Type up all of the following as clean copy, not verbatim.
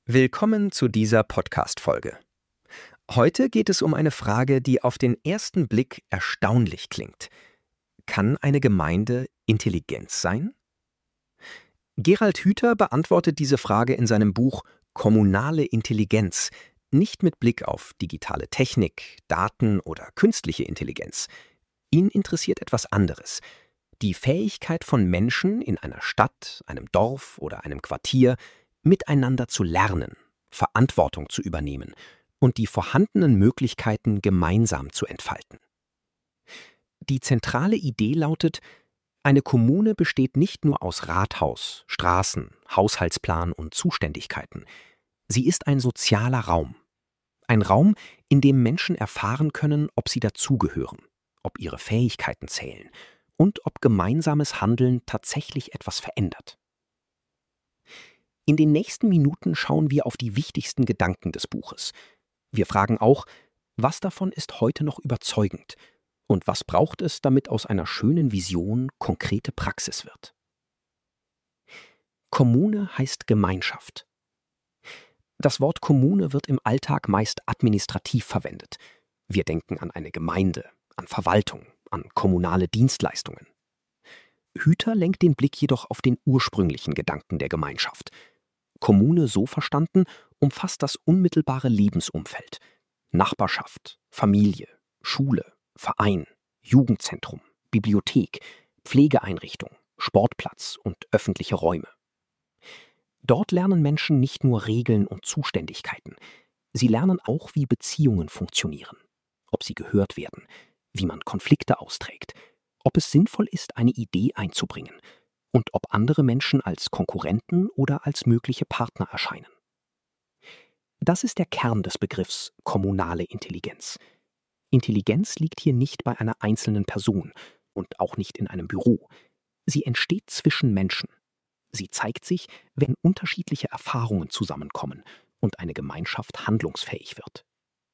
Willkommen zu dieser Podcast-Folge. Heute geht es um eine Frage, die auf den ersten Blick erstaunlich klingt. Kann eine Gemeinde Intelligenz sein? Gerald Hüther beantwortet diese Frage in seinem Buch Kommunale Intelligenz, nicht mit Blick auf digitale Technik, Daten oder künstliche Intelligenz. Ihn interessiert etwas anderes: die Fähigkeit von Menschen in einer Stadt, einem Dorf oder einem Quartier, miteinander zu lernen, Verantwortung zu übernehmen und die vorhandenen Möglichkeiten gemeinsam zu entfalten. Die zentrale Idee lautet: eine Kommune besteht nicht nur aus Rathaus, Straßen, Haushaltsplan und Zuständigkeiten. Sie ist ein sozialer Raum. Ein Raum, in dem Menschen erfahren können, ob sie dazugehören, ob ihre Fähigkeiten zählen und ob gemeinsames Handeln tatsächlich etwas verändert. In den nächsten Minuten schauen wir auf die wichtigsten Gedanken des Buches. Wir fragen auch, was davon ist heute noch überzeugend und was braucht es, damit aus einer schönen Vision konkrete Praxis wird. Kommune heißt Gemeinschaft. Das Wort Kommune wird im Alltag meist administrativ verwendet. Wir denken an eine Gemeinde, an Verwaltung, an kommunale Dienstleistungen. Hüther lenkt den Blick jedoch auf den ursprünglichen Gedanken der Gemeinschaft. Kommune, so verstanden, umfasst das unmittelbare Lebensumfeld: Nachbarschaft, Familie, Schule, Verein, Jugendzentrum, Bibliothek, Pflegeeinrichtung, Sportplatz und öffentliche Räume. Dort lernen Menschen nicht nur Regeln und Zuständigkeiten. Sie lernen auch, wie Beziehungen funktionieren, ob sie gehört werden, wie man Konflikte austrägt, ob es sinnvoll ist, eine Idee einzubringen und ob andere Menschen als Konkurrenten oder als mögliche Partner erscheinen. Das ist der Kern des Begriffs kommunale Intelligenz. Intelligenz liegt hier nicht bei einer einzelnen Person und auch nicht in einem Büro. Sie entsteht zwischen Menschen. Sie zeigt sich, wenn unterschiedliche Erfahrungen zusammenkommen und eine Gemeinschaft handlungsfähig wird.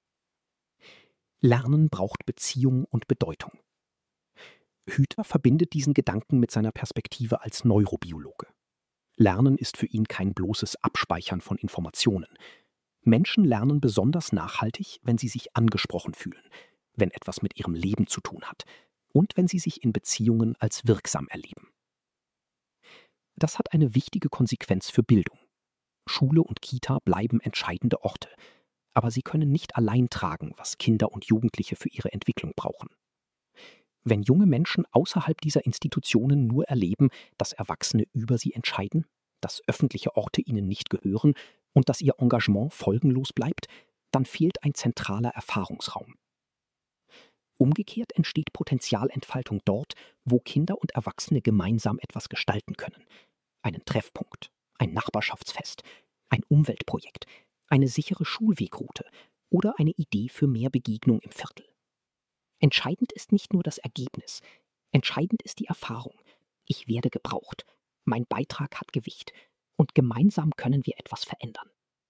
Lernen braucht Beziehung und Bedeutung. Hüther verbindet diesen Gedanken mit seiner Perspektive als Neurobiologe. Lernen ist für ihn kein bloßes Abspeichern von Informationen. Menschen lernen besonders nachhaltig, wenn sie sich angesprochen fühlen, wenn etwas mit ihrem Leben zu tun hat und wenn sie sich in Beziehungen als wirksam erleben. Das hat eine wichtige Konsequenz für Bildung. Schule und Kita bleiben entscheidende Orte, aber sie können nicht allein tragen, was Kinder und Jugendliche für ihre Entwicklung brauchen. Wenn junge Menschen außerhalb dieser Institutionen nur erleben, dass Erwachsene über sie entscheiden, dass öffentliche Orte ihnen nicht gehören und dass ihr Engagement folgenlos bleibt, dann fehlt ein zentraler Erfahrungsraum. Umgekehrt entsteht Potenzialentfaltung dort, wo Kinder und Erwachsene gemeinsam etwas gestalten können. Einen Treffpunkt, ein Nachbarschaftsfest, ein Umweltprojekt, eine sichere Schulwegroute oder eine Idee für mehr Begegnung im Viertel. Entscheidend ist nicht nur das Ergebnis, entscheidend ist die Erfahrung. Ich werde gebraucht, mein Beitrag hat Gewicht und gemeinsam können wir etwas verändern.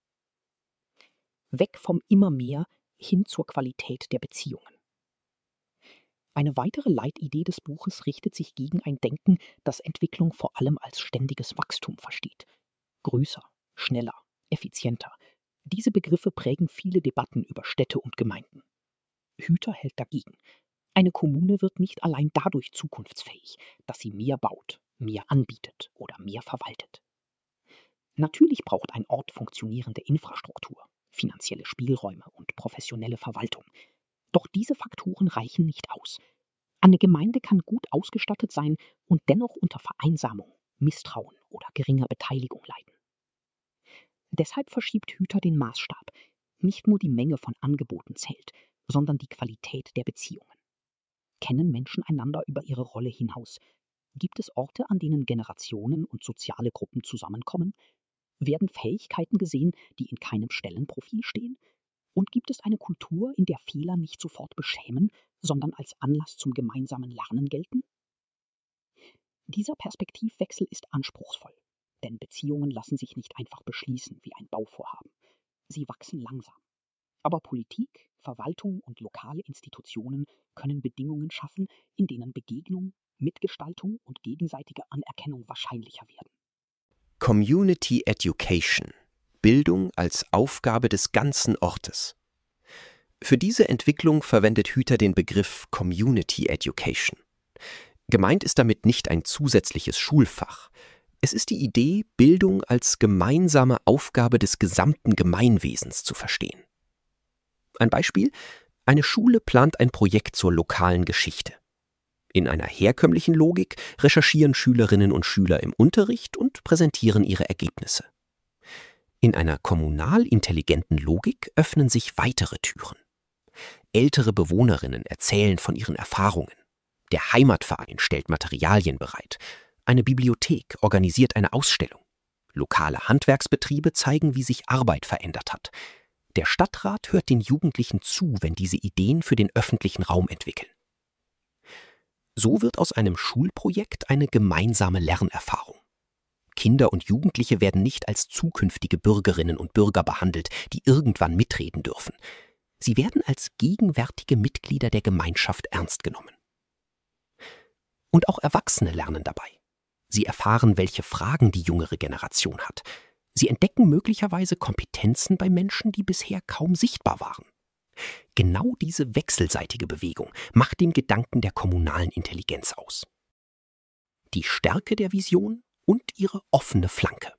Weg vom immer mehr hin zur Qualität der Beziehungen. Eine weitere Leitidee des Buches richtet sich gegen ein Denken, das Entwicklung vor allem als ständiges Wachstum versteht. Größer, schneller, effizienter. Diese Begriffe prägen viele Debatten über Städte und Gemeinden. Hüther hält dagegen. Eine Kommune wird nicht allein dadurch zukunftsfähig, dass sie mehr baut, mehr anbietet oder mehr verwaltet. Natürlich braucht ein Ort funktionierende Infrastruktur, finanzielle Spielräume und professionelle Verwaltung. Doch diese Faktoren reichen nicht aus. Eine Gemeinde kann gut ausgestattet sein und dennoch unter Vereinsamung, Misstrauen oder geringer Beteiligung leiden. Deshalb verschiebt Hüther den Maßstab. Nicht nur die Menge von Angeboten zählt, sondern die Qualität der Beziehungen. Kennen Menschen einander über ihre Rolle hinaus? Gibt es Orte, an denen Generationen und soziale Gruppen zusammenkommen? Werden Fähigkeiten gesehen, die in keinem Stellenprofil stehen? Und gibt es eine Kultur, in der Fehler nicht sofort beschämen, sondern als Anlass zum gemeinsamen Lernen gelten? Dieser Perspektivwechsel ist anspruchsvoll, denn Beziehungen lassen sich nicht einfach beschließen wie ein Bauvorhaben. Sie wachsen langsam. Aber Politik, Verwaltung und lokale Institutionen können Bedingungen schaffen, in denen Begegnung, Mitgestaltung und gegenseitige Anerkennung wahrscheinlicher werden. Community Education. Bildung als Aufgabe des ganzen Ortes. Für diese Entwicklung verwendet Hüter den Begriff Community Education. Gemeint ist damit nicht ein zusätzliches Schulfach. Es ist die Idee, Bildung als gemeinsame Aufgabe des gesamten Gemeinwesens zu verstehen. Ein Beispiel: Eine Schule plant ein Projekt zur lokalen Geschichte. In einer herkömmlichen Logik recherchieren Schülerinnen und Schüler im Unterricht und präsentieren ihre Ergebnisse. In einer kommunal intelligenten Logik öffnen sich weitere Türen. Ältere Bewohnerinnen erzählen von ihren Erfahrungen. Der Heimatverein stellt Materialien bereit. Eine Bibliothek organisiert eine Ausstellung. Lokale Handwerksbetriebe zeigen, wie sich Arbeit verändert hat. Der Stadtrat hört den Jugendlichen zu, wenn diese Ideen für den öffentlichen Raum entwickeln. So wird aus einem Schulprojekt eine gemeinsame Lernerfahrung. Kinder und Jugendliche werden nicht als zukünftige Bürgerinnen und Bürger behandelt, die irgendwann mitreden dürfen. Sie werden als gegenwärtige Mitglieder der Gemeinschaft ernst genommen. Und auch Erwachsene lernen dabei. Sie erfahren, welche Fragen die jüngere Generation hat. Sie entdecken möglicherweise Kompetenzen bei Menschen, die bisher kaum sichtbar waren. Genau diese wechselseitige Bewegung macht den Gedanken der kommunalen Intelligenz aus. Die Stärke der Vision und ihre offene Flanke.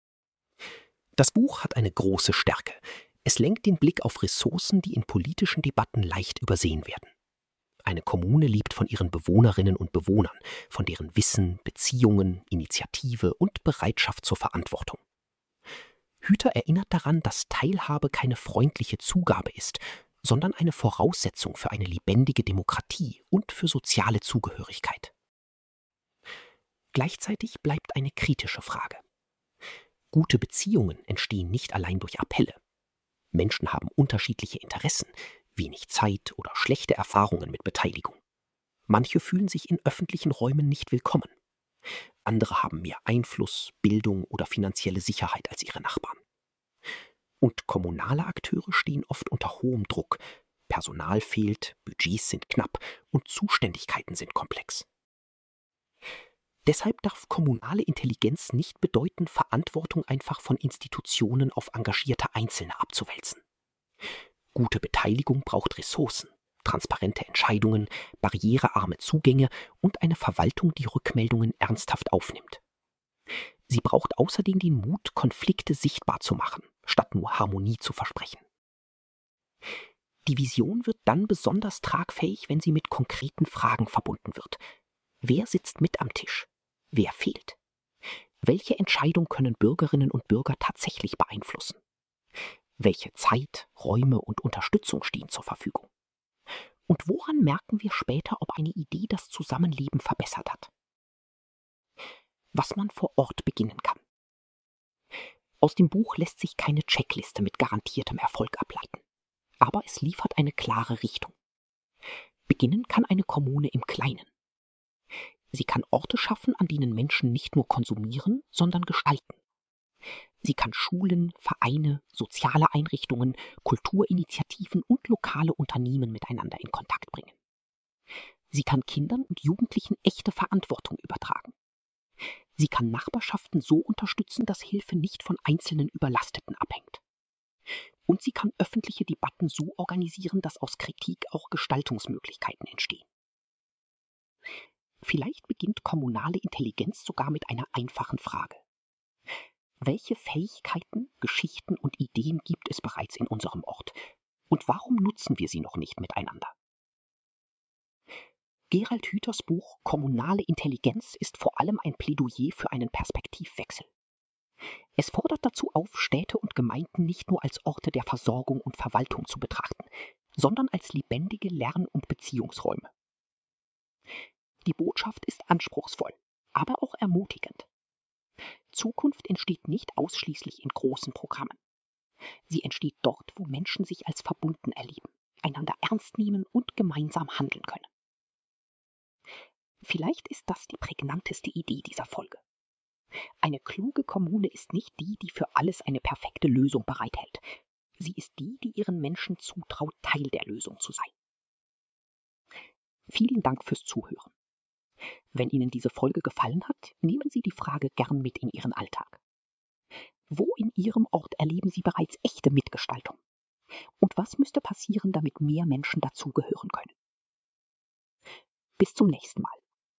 Das Buch hat eine große Stärke. Es lenkt den Blick auf Ressourcen, die in politischen Debatten leicht übersehen werden. Eine Kommune lebt von ihren Bewohnerinnen und Bewohnern, von deren Wissen, Beziehungen, Initiative und Bereitschaft zur Verantwortung. Hüter erinnert daran, dass Teilhabe keine freundliche Zugabe ist, sondern eine Voraussetzung für eine lebendige Demokratie und für soziale Zugehörigkeit. Gleichzeitig bleibt eine kritische Frage. Gute Beziehungen entstehen nicht allein durch Appelle. Menschen haben unterschiedliche Interessen, wenig Zeit oder schlechte Erfahrungen mit Beteiligung. Manche fühlen sich in öffentlichen Räumen nicht willkommen. Andere haben mehr Einfluss, Bildung oder finanzielle Sicherheit als ihre Nachbarn. Und kommunale Akteure stehen oft unter hohem Druck. Personal fehlt, Budgets sind knapp und Zuständigkeiten sind komplex. Deshalb darf kommunale Intelligenz nicht bedeuten, Verantwortung einfach von Institutionen auf engagierte Einzelne abzuwälzen. Gute Beteiligung braucht Ressourcen, transparente Entscheidungen, barrierearme Zugänge und eine Verwaltung, die Rückmeldungen ernsthaft aufnimmt. Sie braucht außerdem den Mut, Konflikte sichtbar zu machen, statt nur Harmonie zu versprechen. Die Vision wird dann besonders tragfähig, wenn sie mit konkreten Fragen verbunden wird. Wer sitzt mit am Tisch? Wer fehlt? Welche Entscheidung können Bürgerinnen und Bürger tatsächlich beeinflussen? Welche Zeit, Räume und Unterstützung stehen zur Verfügung? Und woran merken wir später, ob eine Idee das Zusammenleben verbessert hat? Was man vor Ort beginnen kann. Aus dem Buch lässt sich keine Checkliste mit garantiertem Erfolg ableiten. Aber es liefert eine klare Richtung. Beginnen kann eine Kommune im Kleinen. Sie kann Orte schaffen, an denen Menschen nicht nur konsumieren, sondern gestalten. Sie kann Schulen, Vereine, soziale Einrichtungen, Kulturinitiativen und lokale Unternehmen miteinander in Kontakt bringen. Sie kann Kindern und Jugendlichen echte Verantwortung übertragen. Sie kann Nachbarschaften so unterstützen, dass Hilfe nicht von einzelnen Überlasteten abhängt. Und sie kann öffentliche Debatten so organisieren, dass aus Kritik auch Gestaltungsmöglichkeiten entstehen. Vielleicht beginnt kommunale Intelligenz sogar mit einer einfachen Frage. Welche Fähigkeiten, Geschichten und Ideen gibt es bereits in unserem Ort? Und warum nutzen wir sie noch nicht miteinander? Gerald Hüthers Buch Kommunale Intelligenz ist vor allem ein Plädoyer für einen Perspektivwechsel. Es fordert dazu auf, Städte und Gemeinden nicht nur als Orte der Versorgung und Verwaltung zu betrachten, sondern als lebendige Lern- und Beziehungsräume. Die Botschaft ist anspruchsvoll, aber auch ermutigend. Zukunft entsteht nicht ausschließlich in großen Programmen. Sie entsteht dort, wo Menschen sich als verbunden erleben, einander ernst nehmen und gemeinsam handeln können. Vielleicht ist das die prägnanteste Idee dieser Folge. Eine kluge Kommune ist nicht die, die für alles eine perfekte Lösung bereithält. Sie ist die, die ihren Menschen zutraut, Teil der Lösung zu sein. Vielen Dank fürs Zuhören. Wenn Ihnen diese Folge gefallen hat, nehmen Sie die Frage gern mit in Ihren Alltag. Wo in Ihrem Ort erleben Sie bereits echte Mitgestaltung? Und was müsste passieren, damit mehr Menschen dazugehören können? Bis zum nächsten Mal.